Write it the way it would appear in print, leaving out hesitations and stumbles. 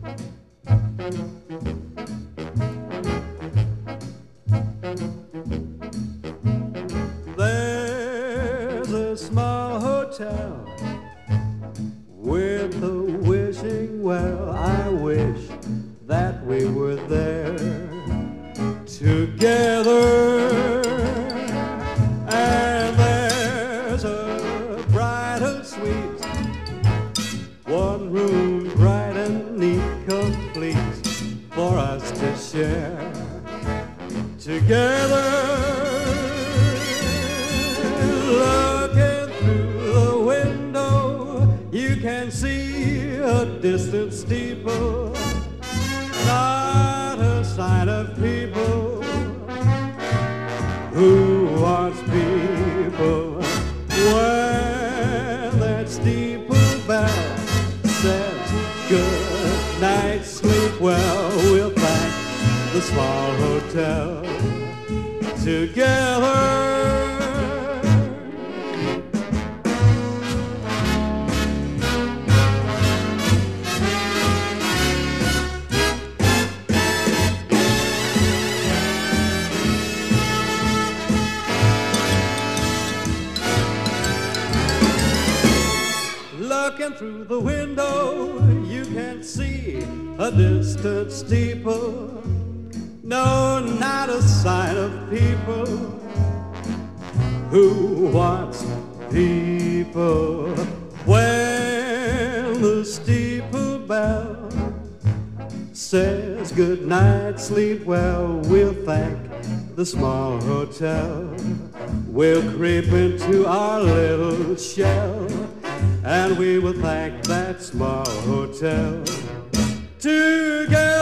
There's a small hotel with a wishing well. I wish that we were there together. And there's a bridal suite, one room bright and neat, complete for us to share together. Looking through the window, you can see a distant steeple, not a sign of people. Who wants people? When that steeple bell says good night, sleep well, we'll thank the small hotel together. Looking through the window, you can see a distant steeple. No, not a sign of people. Who wants people? When the steeple bell says good night, sleep well, we'll thank the small hotel. We'll creep into our little shell, and we will thank that small hotel together.